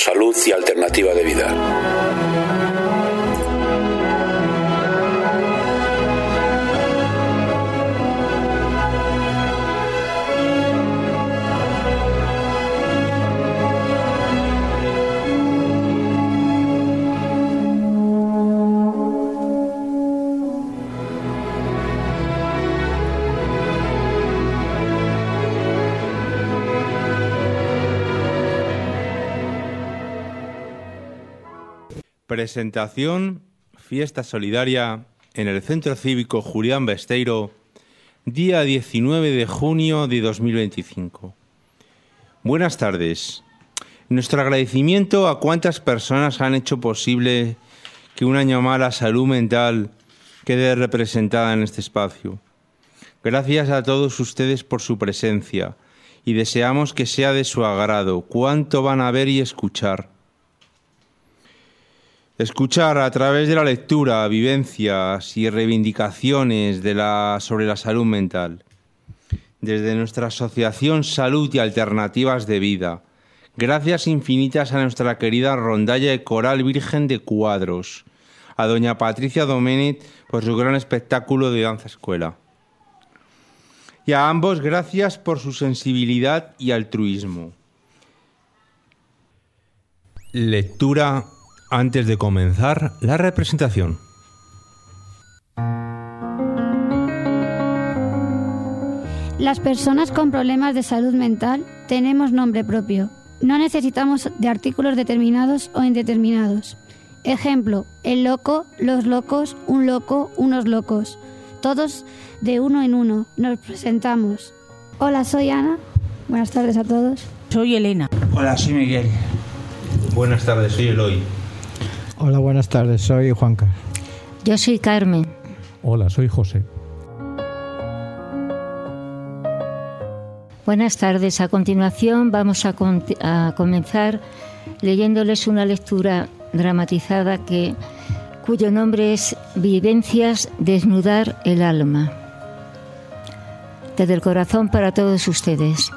Salud y Alternativa de Vida. Presentación, fiesta solidaria en el Centro Cívico Julián Besteiro, día 19 de junio de 2025. Buenas tardes. Nuestro agradecimiento a cuantas personas han hecho posible que un año más la salud mental quede representada en este espacio. Gracias a todos ustedes por su presencia y deseamos que sea de su agrado cuánto van a ver y escuchar. Escuchar a través de la lectura, vivencias y reivindicaciones sobre la salud mental. Desde nuestra Asociación Salud y Alternativas de Vida, gracias infinitas a nuestra querida rondalla de Coral Virgen de Cuadros, a doña Patricia Doménech por su gran espectáculo de danza escuela. Y a ambos gracias por su sensibilidad y altruismo. Lectura antes de comenzar la representación. Las personas con problemas de salud mental tenemos nombre propio. No necesitamos de artículos determinados o indeterminados. Ejemplo, el loco, los locos, un loco, unos locos. Todos de uno en uno. Nos presentamos. Hola, soy Ana. Buenas tardes a todos. Soy Elena. Hola, soy Miguel. Buenas tardes, soy Eloy. Hola, buenas tardes, soy Juanca. Yo soy Carmen. Hola, soy José. Buenas tardes. A continuación vamos a comenzar leyéndoles una lectura dramatizada cuyo nombre es Vivencias, desnudar el alma. Desde el corazón para todos ustedes.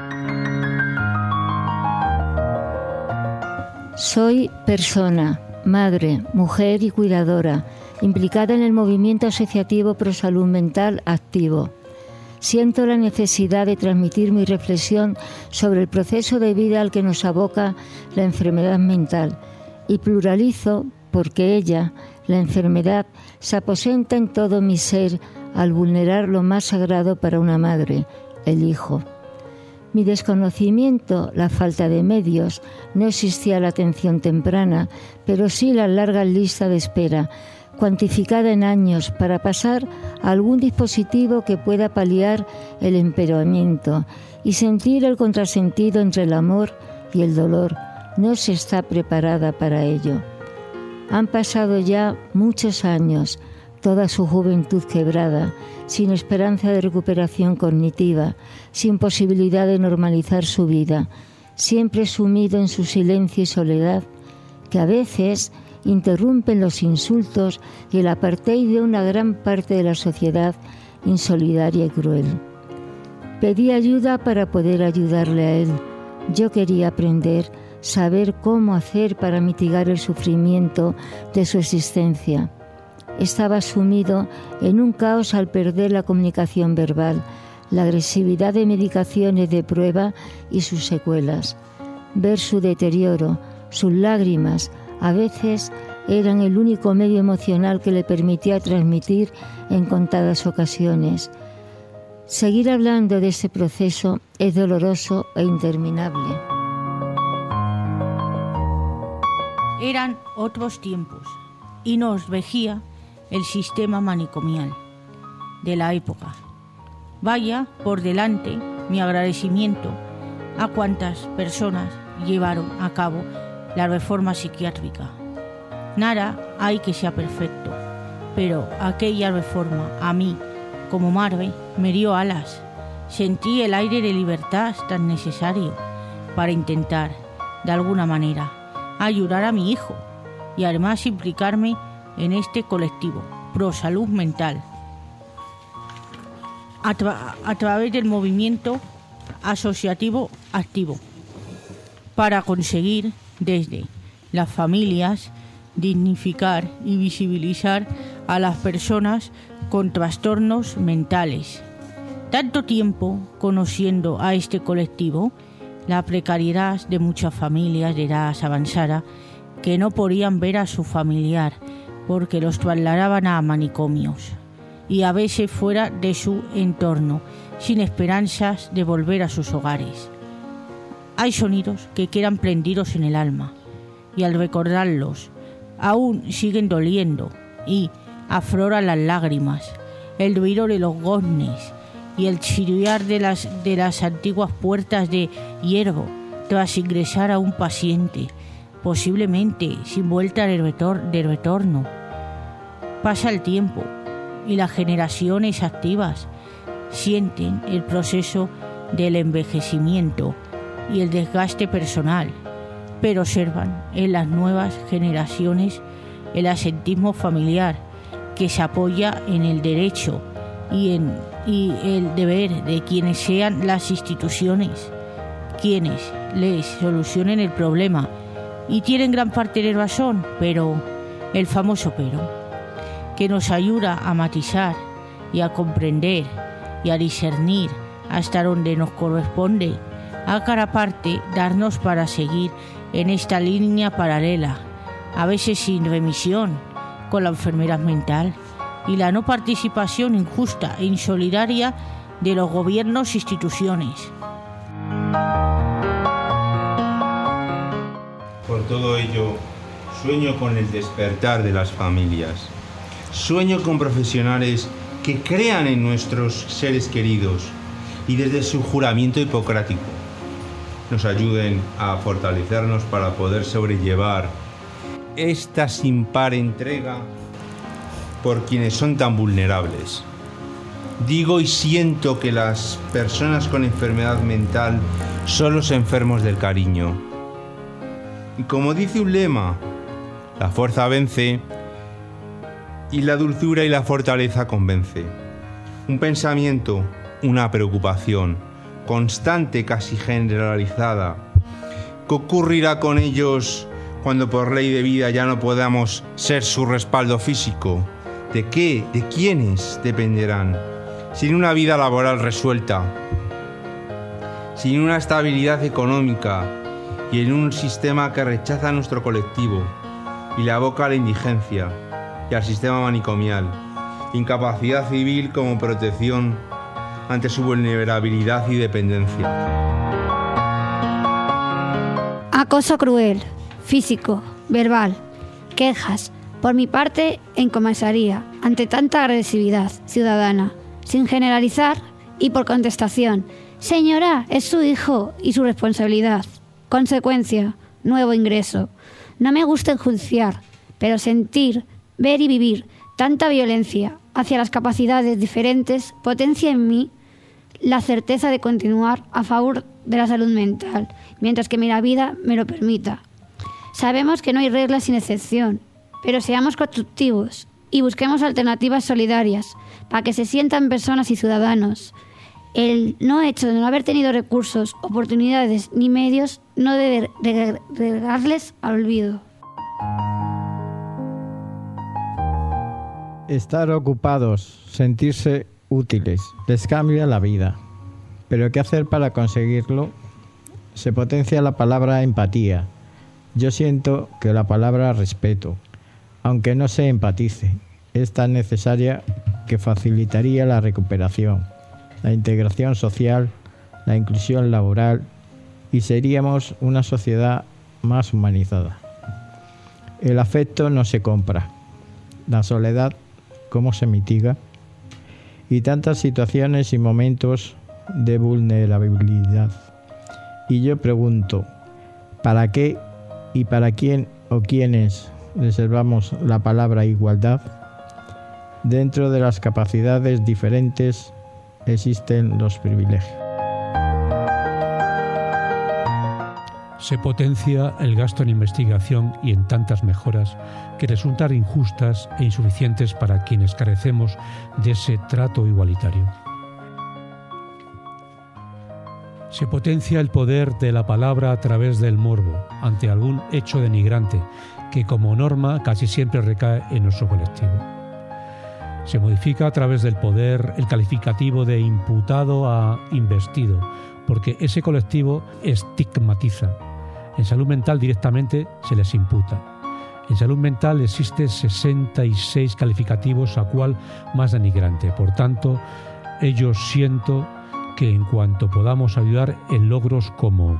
Soy persona, madre, mujer y cuidadora, implicada en el movimiento asociativo Pro Salud Mental activo. Siento la necesidad de transmitir mi reflexión sobre el proceso de vida al que nos aboca la enfermedad mental y pluralizo porque ella, la enfermedad, se aposenta en todo mi ser al vulnerar lo más sagrado para una madre, el hijo. Mi desconocimiento, la falta de medios, no existía la atención temprana, pero sí la larga lista de espera, cuantificada en años, para pasar a algún dispositivo que pueda paliar el empeoramiento y sentir el contrasentido entre el amor y el dolor. No se está preparada para ello. Han pasado ya muchos años, toda su juventud quebrada, sin esperanza de recuperación cognitiva, sin posibilidad de normalizar su vida, siempre sumido en su silencio y soledad, que a veces interrumpen los insultos y el apartheid de una gran parte de la sociedad insolidaria y cruel. Pedí ayuda para poder ayudarle a él. Yo quería aprender, saber cómo hacer para mitigar el sufrimiento de su existencia. Estaba sumido en un caos al perder la comunicación verbal, la agresividad de medicaciones de prueba y sus secuelas. Ver su deterioro, sus lágrimas, a veces eran el único medio emocional que le permitía transmitir en contadas ocasiones. Seguir hablando de ese proceso es doloroso e interminable. Eran otros tiempos y nos regía el sistema manicomial de la época. Vaya por delante mi agradecimiento a cuantas personas llevaron a cabo la reforma psiquiátrica. Nada hay que sea perfecto, pero aquella reforma a mí, como madre, me dio alas. Sentí el aire de libertad tan necesario para intentar, de alguna manera, ayudar a mi hijo y además implicarme en este colectivo Pro Salud Mental a través del movimiento asociativo activo para conseguir desde las familias, dignificar y visibilizar a las personas con trastornos mentales. Tanto tiempo conociendo a este colectivo, la precariedad de muchas familias de edad avanzada que no podían ver a su familiar porque los trasladaban a manicomios y a veces fuera de su entorno, sin esperanzas de volver a sus hogares. Hay sonidos que quedan prendidos en el alma y al recordarlos aún siguen doliendo y afloran las lágrimas, el ruido de los goznes y el chirriar de las antiguas puertas de hierro tras ingresar a un paciente, posiblemente sin vuelta de retorno. Pasa el tiempo y las generaciones activas sienten el proceso del envejecimiento y el desgaste personal, pero observan en las nuevas generaciones el asentismo familiar que se apoya en el derecho y el deber de quienes sean las instituciones, quienes les solucionen el problema, y tienen gran parte de razón, pero, el famoso pero, que nos ayuda a matizar y a comprender y a discernir hasta donde nos corresponde a cada parte darnos para seguir en esta línea paralela, a veces sin remisión, con la enfermedad mental y la no participación injusta e insolidaria de los gobiernos e instituciones. Por todo ello, sueño con el despertar de las familias. Sueño con profesionales que crean en nuestros seres queridos y desde su juramento hipocrático nos ayuden a fortalecernos para poder sobrellevar esta sin par entrega por quienes son tan vulnerables. Digo y siento que las personas con enfermedad mental son los enfermos del cariño. Y como dice un lema, la fuerza vence y la dulzura y la fortaleza convence. Un pensamiento, una preocupación constante, casi generalizada. ¿Qué ocurrirá con ellos cuando por ley de vida ya no podamos ser su respaldo físico? ¿De qué? ¿De quiénes dependerán? Sin una vida laboral resuelta, sin una estabilidad económica y en un sistema que rechaza a nuestro colectivo y le aboca a la indigencia y al sistema manicomial, incapacidad civil como protección ante su vulnerabilidad y dependencia. Acoso cruel, físico, verbal, quejas, por mi parte en comisaría, ante tanta agresividad ciudadana, sin generalizar y por contestación. Señora, es su hijo y su responsabilidad. Consecuencia, nuevo ingreso. No me gusta enjuiciar, pero sentir, ver y vivir tanta violencia hacia las capacidades diferentes potencia en mí la certeza de continuar a favor de la salud mental, mientras que mi vida me lo permita. Sabemos que no hay reglas sin excepción, pero seamos constructivos y busquemos alternativas solidarias para que se sientan personas y ciudadanos. El no hecho de no haber tenido recursos, oportunidades ni medios no debe relegarles al olvido. Estar ocupados, sentirse útiles, les cambia la vida. Pero ¿qué hacer para conseguirlo? Se potencia la palabra empatía. Yo siento que la palabra respeto, aunque no se empatice, es tan necesaria que facilitaría la recuperación, la integración social, la inclusión laboral y seríamos una sociedad más humanizada. El afecto no se compra. La soledad, ¿cómo se mitiga? Y tantas situaciones y momentos de vulnerabilidad. Y yo pregunto, ¿para qué y para quién o quiénes reservamos la palabra igualdad? Dentro de las capacidades diferentes existen los privilegios. Se potencia el gasto en investigación y en tantas mejoras que resultan injustas e insuficientes para quienes carecemos de ese trato igualitario. Se potencia el poder de la palabra a través del morbo ante algún hecho denigrante que como norma casi siempre recae en nuestro colectivo. Se modifica a través del poder el calificativo de imputado a investido, porque ese colectivo estigmatiza. En salud mental directamente se les imputa. En salud mental existen 66 calificativos, a cual más denigrante. Por tanto, ello siento que en cuanto podamos ayudar en logros como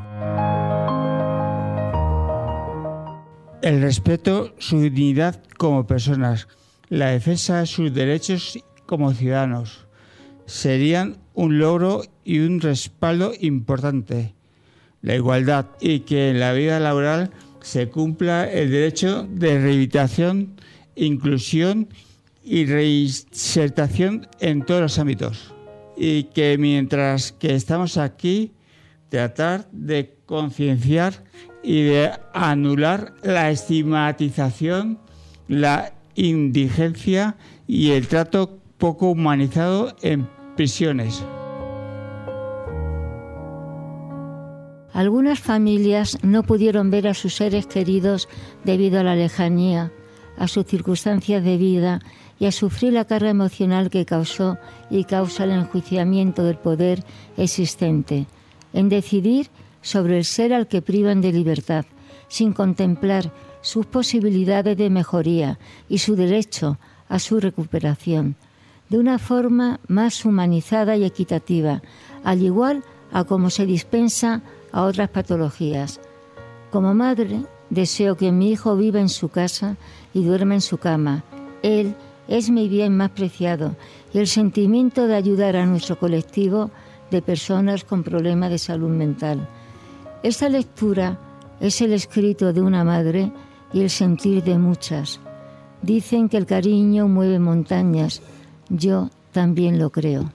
el respeto, su dignidad como personas, la defensa de sus derechos como ciudadanos, serían un logro y un respaldo importante. La igualdad y que en la vida laboral se cumpla el derecho de rehabilitación, inclusión y reinsertación en todos los ámbitos. Y que mientras que estamos aquí, tratar de concienciar y de anular la estigmatización, la indigencia y el trato poco humanizado en prisiones. Algunas familias no pudieron ver a sus seres queridos debido a la lejanía, a sus circunstancias de vida y a sufrir la carga emocional que causó y causa el enjuiciamiento del poder existente, en decidir sobre el ser al que privan de libertad, sin contemplar sus posibilidades de mejoría y su derecho a su recuperación, de una forma más humanizada y equitativa, al igual a como se dispensa a otras patologías. Como madre, deseo que mi hijo viva en su casa y duerma en su cama. Él es mi bien más preciado y el sentimiento de ayudar a nuestro colectivo de personas con problemas de salud mental. Esta lectura es el escrito de una madre y el sentir de muchas. Dicen que el cariño mueve montañas. Yo también lo creo.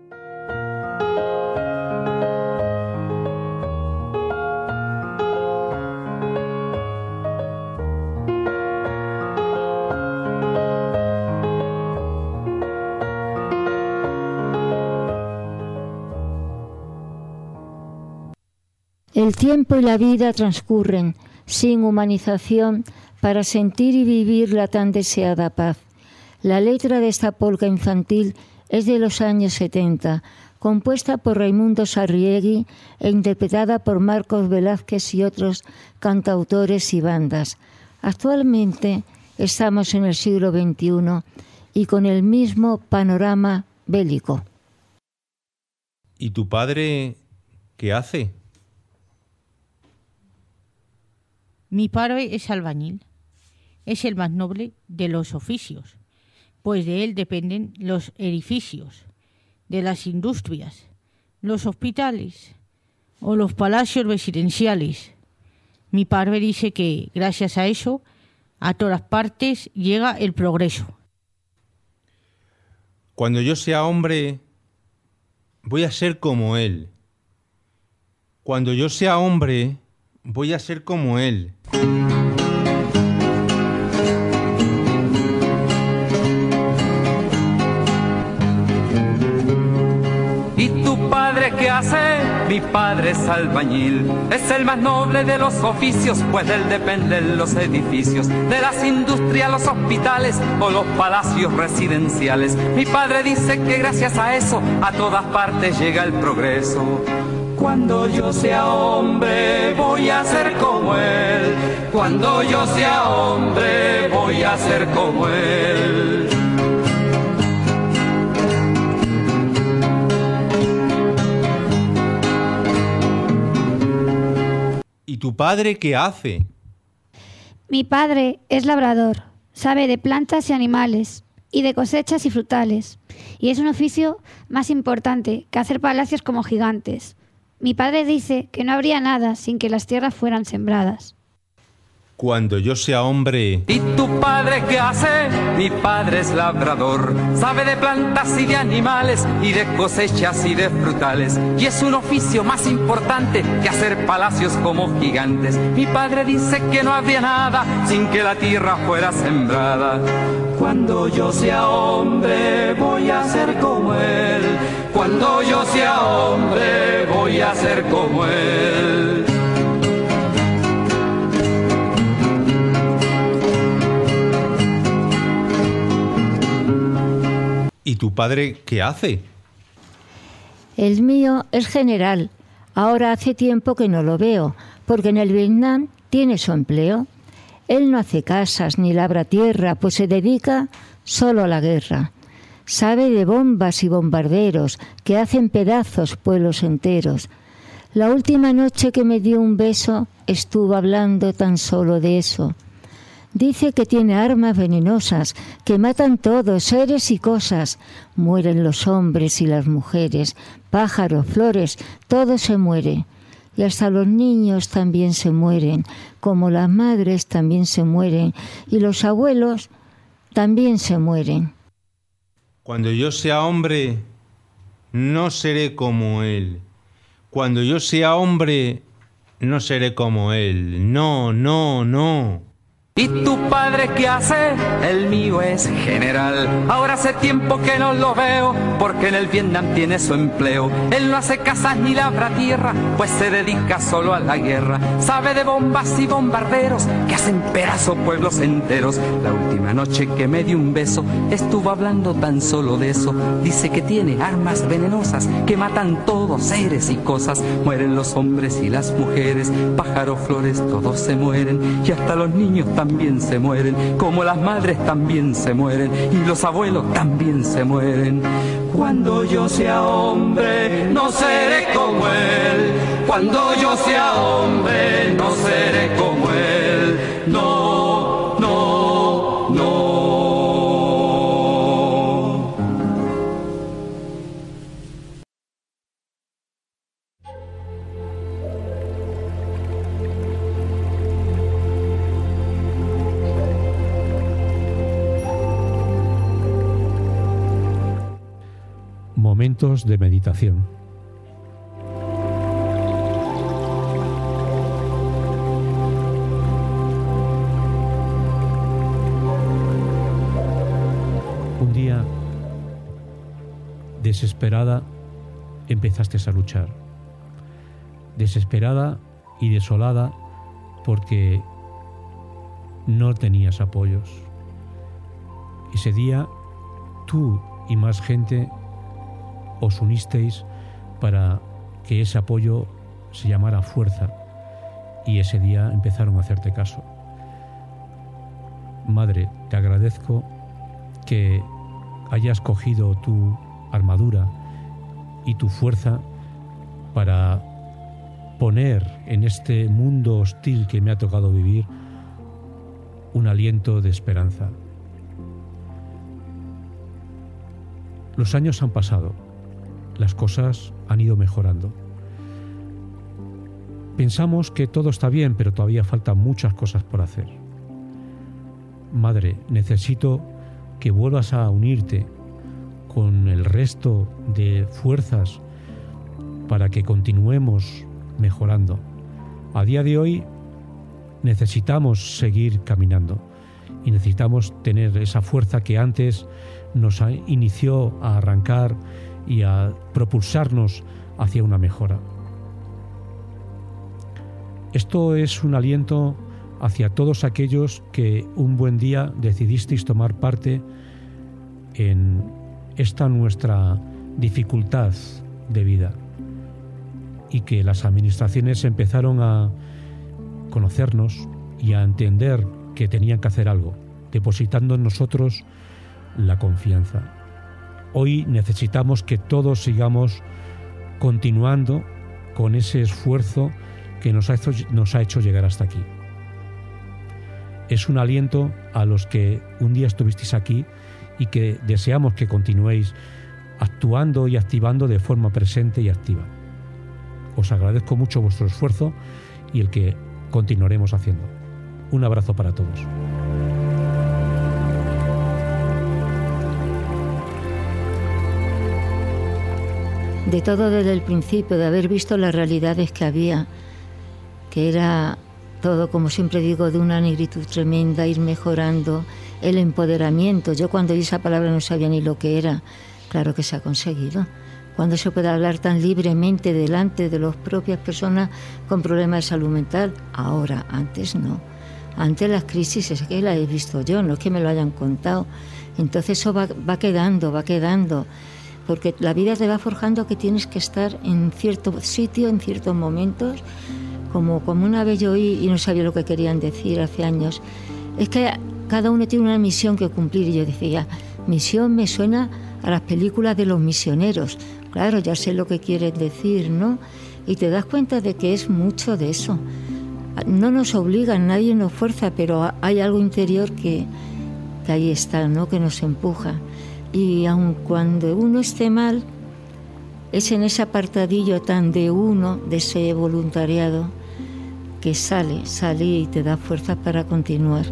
El tiempo y la vida transcurren sin humanización para sentir y vivir la tan deseada paz. La letra de esta polca infantil es de los años 70, compuesta por Raimundo Sarriegui e interpretada por Marcos Velázquez y otros cantautores y bandas. Actualmente estamos en el siglo XXI y con el mismo panorama bélico. ¿Y tu padre qué hace? Mi padre es albañil. Es el más noble de los oficios, pues de él dependen los edificios, de las industrias, los hospitales o los palacios residenciales. Mi padre dice que gracias a eso a todas partes llega el progreso. Cuando yo sea hombre, voy a ser como él. Cuando yo sea hombre, voy a ser como él. ¿Y tu padre qué hace? Mi padre es albañil, es el más noble de los oficios, pues de él dependen los edificios, de las industrias, los hospitales o los palacios residenciales. Mi padre dice que gracias a eso a todas partes llega el progreso. Cuando yo sea hombre voy a ser como él. Cuando yo sea hombre voy a ser como él. ¿Y tu padre qué hace? Mi padre es labrador, sabe de plantas y animales, y de cosechas y frutales, y es un oficio más importante que hacer palacios como gigantes. Mi padre dice que no habría nada sin que las tierras fueran sembradas. Cuando yo sea hombre. ¿Y tu padre qué hace? Mi padre es labrador, sabe de plantas y de animales, y de cosechas y de frutales, y es un oficio más importante que hacer palacios como gigantes. Mi padre dice que no habría nada sin que la tierra fuera sembrada. Cuando yo sea hombre voy a ser como él, cuando yo sea hombre voy a ser como él. ¿Y tu padre qué hace? El mío es general. Ahora hace tiempo que no lo veo, porque en el Vietnam tiene su empleo. Él no hace casas ni labra tierra, pues se dedica solo a la guerra. Sabe de bombas y bombarderos que hacen pedazos pueblos enteros. La última noche que me dio un beso estuvo hablando tan solo de eso. Dice que tiene armas venenosas que matan todos, seres y cosas. Mueren los hombres y las mujeres, pájaros, flores, todo se muere. Y hasta los niños también se mueren, como las madres también se mueren, y los abuelos también se mueren. Cuando yo sea hombre, no seré como él. Cuando yo sea hombre, no seré como él. No, no, no. ¿Y tu padre qué hace? El mío es general. Ahora hace tiempo que no lo veo, porque en el Vietnam tiene su empleo. Él no hace casas ni labra tierra, pues se dedica solo a la guerra. Sabe de bombas y bombarderos que hacen pedazos pueblos enteros. La última noche que me dio un beso estuvo hablando tan solo de eso. Dice que tiene armas venenosas que matan todos, seres y cosas. Mueren los hombres y las mujeres, pájaros, flores, todos se mueren, y hasta los niños también se mueren, como las madres también se mueren, y los abuelos también se mueren. Cuando yo sea hombre no seré como él, cuando yo sea hombre no seré como él. No, no, no. Momentos de meditación. Un día, desesperada, empezaste a luchar. Desesperada y desolada porque no tenías apoyos. Ese día, tú y más gente os unisteis para que ese apoyo se llamara fuerza, y ese día empezaron a hacerte caso. Madre, te agradezco que hayas cogido tu armadura y tu fuerza para poner en este mundo hostil que me ha tocado vivir un aliento de esperanza. Los años han pasado. Las cosas han ido mejorando. Pensamos que todo está bien, pero todavía faltan muchas cosas por hacer. Madre, necesito que vuelvas a unirte con el resto de fuerzas para que continuemos mejorando. A día de hoy necesitamos seguir caminando y necesitamos tener esa fuerza que antes nos inició a arrancar y a propulsarnos hacia una mejora. Esto es un aliento hacia todos aquellos que un buen día decidisteis tomar parte en esta nuestra dificultad de vida, y que las administraciones empezaron a conocernos y a entender que tenían que hacer algo, depositando en nosotros la confianza. Hoy necesitamos que todos sigamos continuando con ese esfuerzo que nos ha hecho llegar hasta aquí. Es un aliento a los que un día estuvisteis aquí y que deseamos que continuéis actuando y activando de forma presente y activa. Os agradezco mucho vuestro esfuerzo y el que continuaremos haciendo. Un abrazo para todos. De todo desde el principio, de haber visto las realidades que había, que era todo, como siempre digo, de una negritud tremenda, ir mejorando, el empoderamiento. Yo cuando oí esa palabra no sabía ni lo que era. Claro que se ha conseguido. Cuando se puede hablar tan libremente delante de las propias personas con problemas de salud mental. Ahora, antes no. Antes las crisis es que las he visto yo, no es que me lo hayan contado. Entonces eso va quedando. Porque la vida te va forjando que tienes que estar en cierto sitio, en ciertos momentos. Como una vez yo oí y no sabía lo que querían decir hace años. Es que cada uno tiene una misión que cumplir. Y yo decía, misión me suena a las películas de los misioneros. Claro, ya sé lo que quieren decir, ¿no? Y te das cuenta de que es mucho de eso. No nos obligan, nadie nos fuerza, pero hay algo interior que ahí está, ¿no? Que nos empuja. Y aun cuando uno esté mal, es en ese apartadillo tan de uno, de ese voluntariado, que sale y te da fuerza para continuar.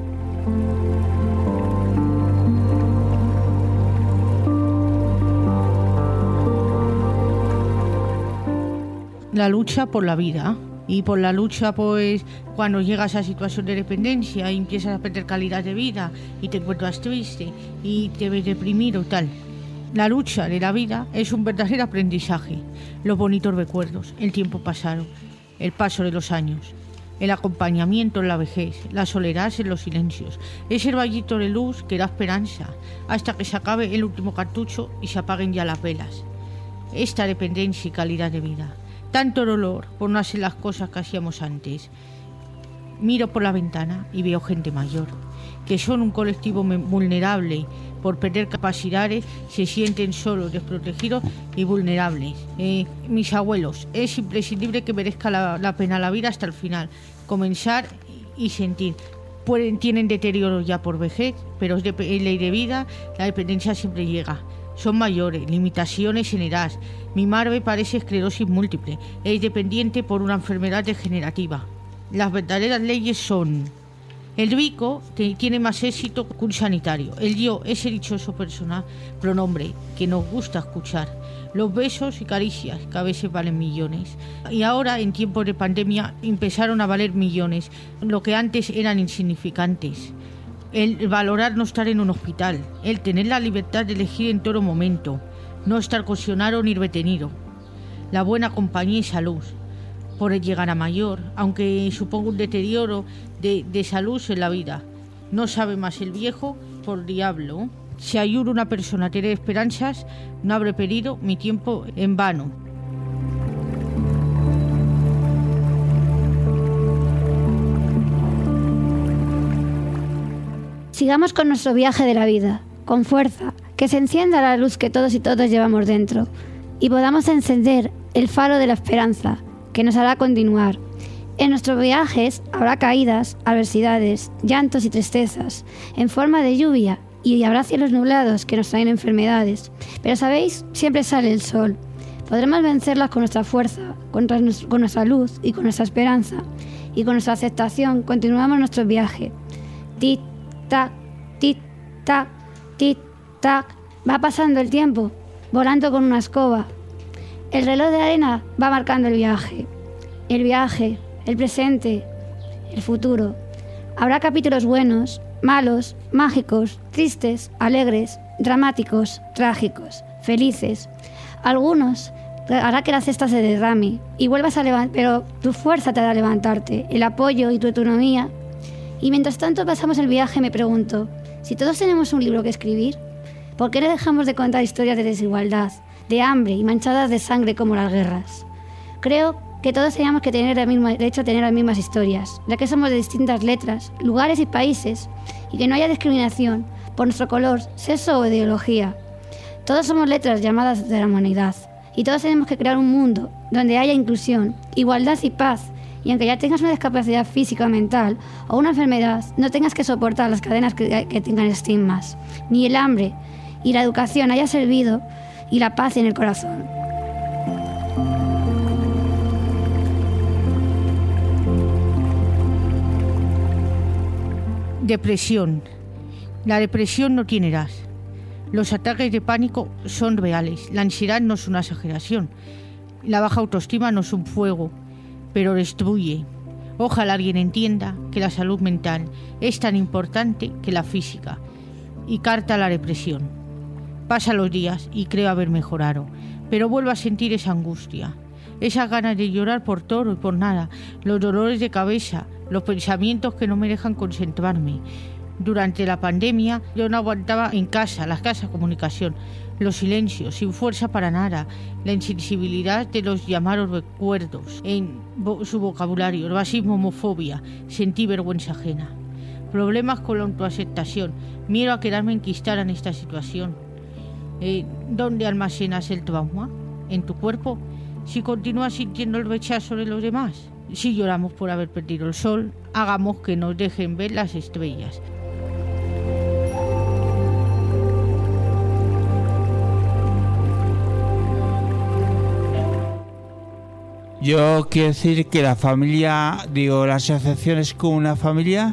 La lucha por la vida. Y por la lucha, pues, cuando llegas a situación de dependencia y empiezas a perder calidad de vida y te encuentras triste y te ves deprimido y tal. La lucha de la vida es un verdadero aprendizaje. Los bonitos recuerdos, el tiempo pasado, el paso de los años, el acompañamiento en la vejez, la soledad en los silencios, ese rayito de luz que da esperanza hasta que se acabe el último cartucho y se apaguen ya las velas. Esta dependencia y calidad de vida. Tanto dolor por no hacer las cosas que hacíamos antes. Miro por la ventana y veo gente mayor, que son un colectivo vulnerable. Por perder capacidades se sienten solos, desprotegidos y vulnerables. Mis abuelos, es imprescindible que merezca la pena la vida hasta el final. Comenzar y sentir. Tienen deterioro ya por vejez, pero es ley de vida, la dependencia siempre llega. Son mayores, limitaciones en edad. Mi madre padece esclerosis múltiple. Es dependiente por una enfermedad degenerativa. Las verdaderas leyes son: el rico tiene más éxito que un sanitario. El yo, ese dichoso pronombre que nos gusta escuchar. Los besos y caricias, que a veces valen millones. Y ahora, en tiempos de pandemia, empezaron a valer millones, lo que antes eran insignificantes. El valorar no estar en un hospital, el tener la libertad de elegir en todo momento, no estar coaccionado ni retenido, la buena compañía y salud, por el llegar a mayor, aunque suponga un deterioro de salud en la vida. No sabe más el viejo por diablo. Si ayuda a una persona a tener esperanzas, no habré perdido mi tiempo en vano. Sigamos con nuestro viaje de la vida, con fuerza, que se encienda la luz que todos y todas llevamos dentro y podamos encender el faro de la esperanza que nos hará continuar. En nuestros viajes habrá caídas, adversidades, llantos y tristezas, en forma de lluvia, y habrá cielos nublados que nos traen enfermedades. Pero ¿sabéis? Siempre sale el sol. Podremos vencerlas con nuestra fuerza, con nuestra luz y con nuestra esperanza. Y con nuestra aceptación continuamos nuestro viaje. Tic-tac, tic-tac, tic-tac. Va pasando el tiempo, volando con una escoba. El reloj de arena va marcando el viaje, el presente, el futuro. Habrá capítulos buenos, malos, mágicos, tristes, alegres, dramáticos, trágicos, felices. Algunos hará que la cesta se derrame y vuelvas a levantar, pero tu fuerza te hará levantarte, el apoyo y tu autonomía. Y mientras tanto pasamos el viaje, me pregunto, si todos tenemos un libro que escribir, ¿por qué no dejamos de contar historias de desigualdad, de hambre y manchadas de sangre como las guerras? Creo que todos tenemos que tener el mismo derecho a tener las mismas historias, ya que somos de distintas letras, lugares y países, y que no haya discriminación por nuestro color, sexo o ideología. Todos somos letras llamadas de la humanidad, y todos tenemos que crear un mundo donde haya inclusión, igualdad y paz, y aunque ya tengas una discapacidad física o mental o una enfermedad, no tengas que soportar las cadenas que tengan estigmas, ni el hambre, y la educación haya servido, y la paz en el corazón. Depresión. La depresión no tiene edad. Los ataques de pánico son reales. La ansiedad no es una exageración. La baja autoestima no es un fuego, pero destruye. Ojalá alguien entienda que la salud mental es tan importante que la física. Y carta la depresión. Pasa los días y creo haber mejorado, pero vuelvo a sentir esa angustia, esas ganas de llorar por todo y por nada, los dolores de cabeza, los pensamientos que no me dejan concentrarme. Durante la pandemia yo no aguantaba en casa, la escasa comunicación, los silencios, sin fuerza para nada, la insensibilidad de los llamados recuerdos en su vocabulario, el racismo, homofobia, sentí vergüenza ajena. Problemas con la autoaceptación, miedo a quedarme enquistada en esta situación. ¿Dónde almacenas el trauma? ¿En tu cuerpo? Si continúas sintiendo el rechazo de los demás. Si lloramos por haber perdido el sol, hagamos que nos dejen ver las estrellas. Yo quiero decir que la familia, la asociación es como una familia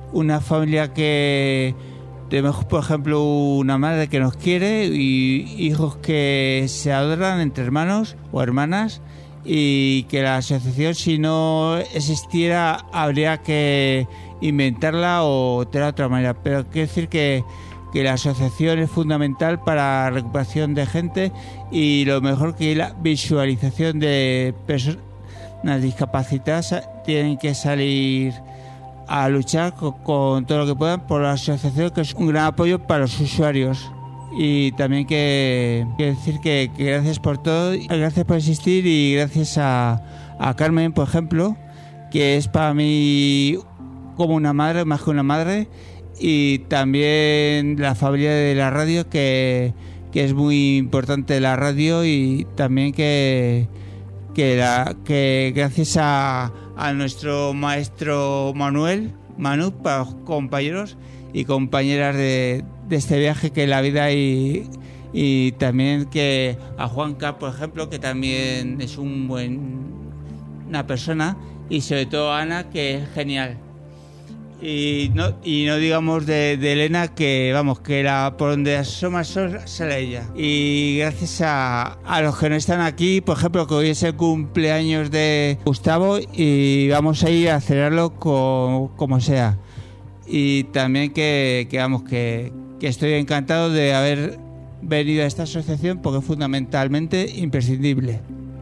que tenemos, por ejemplo, una madre que nos quiere y hijos que se adoran entre hermanos o hermanas, y que la asociación, si no existiera, habría que inventarla o de otra manera. Pero quiero decir que la asociación es fundamental para la recuperación de gente, y lo mejor que la visualización de personas discapacitadas tienen que salir a luchar con todo lo que puedan por la asociación, que es un gran apoyo para los usuarios. Y también quiero decir que gracias por todo, gracias por existir, y gracias a Carmen, por ejemplo, que es para mí como una madre, más que una madre, y también la familia de la radio, que es muy importante la radio, y también que gracias a nuestro maestro Manu, para los compañeros y compañeras de este viaje que es la vida, y también que a Juanca, por ejemplo, que también es una persona, y sobre todo a Ana, que es genial. Y no digamos de Elena, que por donde asoma sol sale ella. Y gracias a los que no están aquí, por ejemplo, que hoy es el cumpleaños de Gustavo, y vamos a ir a celebrarlo como sea. Y también que estoy encantado de haber venido a esta asociación, porque es fundamentalmente imprescindible.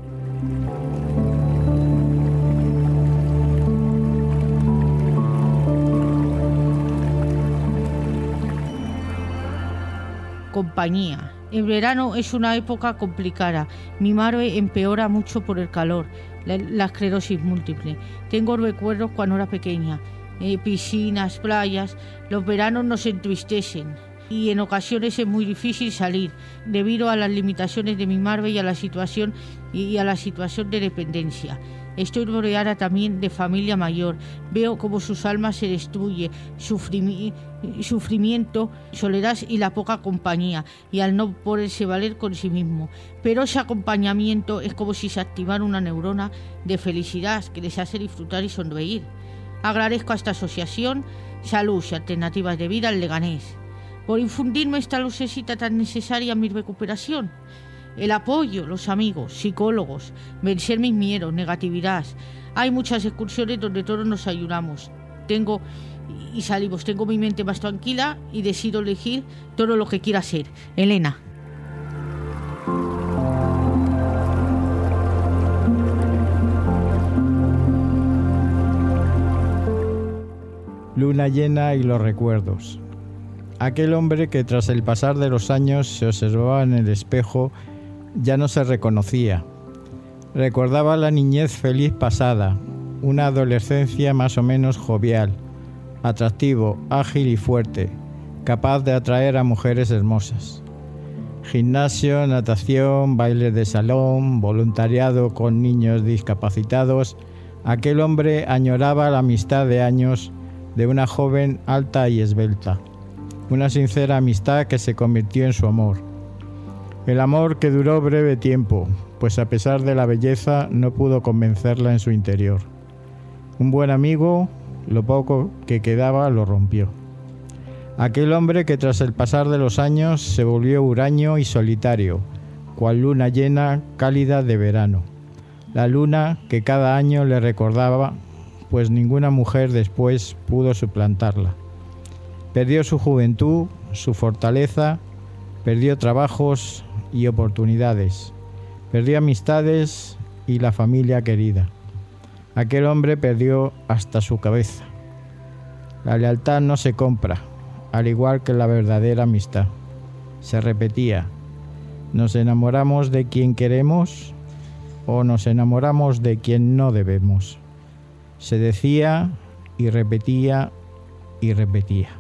Compañía. El verano es una época complicada. Mi madre empeora mucho por el calor, la esclerosis múltiple. Tengo recuerdos cuando era pequeña. Piscinas, playas. Los veranos nos entristecen y en ocasiones es muy difícil salir debido a las limitaciones de mi madre y a la situación de dependencia. Estoy rodeada también de familia mayor. Veo cómo sus almas se destruyen, sufrimiento, soledad y la poca compañía, y al no poderse valer con sí mismo. Pero ese acompañamiento es como si se activara una neurona de felicidad que les hace disfrutar y sonreír. Agradezco a esta asociación Salud y Alternativas de Vida en Leganés por infundirme esta lucecita tan necesaria en mi recuperación. El apoyo, los amigos, psicólogos, vencer mis miedos, negatividad. Hay muchas excursiones donde todos nos ayudamos. Tengo mi mente más tranquila y decido elegir todo lo que quiera hacer. Elena. Luna llena y los recuerdos. Aquel hombre que tras el pasar de los años se observaba en el espejo ya no se reconocía. Recordaba la niñez feliz pasada, una adolescencia más o menos jovial, atractivo, ágil y fuerte, capaz de atraer a mujeres hermosas. Gimnasio, natación, bailes de salón, voluntariado con niños discapacitados. Aquel hombre añoraba la amistad de años de una joven alta y esbelta, una sincera amistad que se convirtió en su amor. El amor que duró breve tiempo, pues a pesar de la belleza no pudo convencerla en su interior. Un buen amigo, lo poco que quedaba, lo rompió. Aquel hombre que tras el pasar de los años se volvió huraño y solitario, cual luna llena cálida de verano. La luna que cada año le recordaba, pues ninguna mujer después pudo suplantarla. Perdió su juventud, su fortaleza, perdió trabajos y oportunidades, perdió amistades y la familia querida. Aquel hombre perdió hasta su cabeza. La lealtad no se compra, al igual que la verdadera amistad. Se repetía: ¿nos enamoramos de quien queremos o nos enamoramos de quien no debemos? Se decía y repetía y repetía.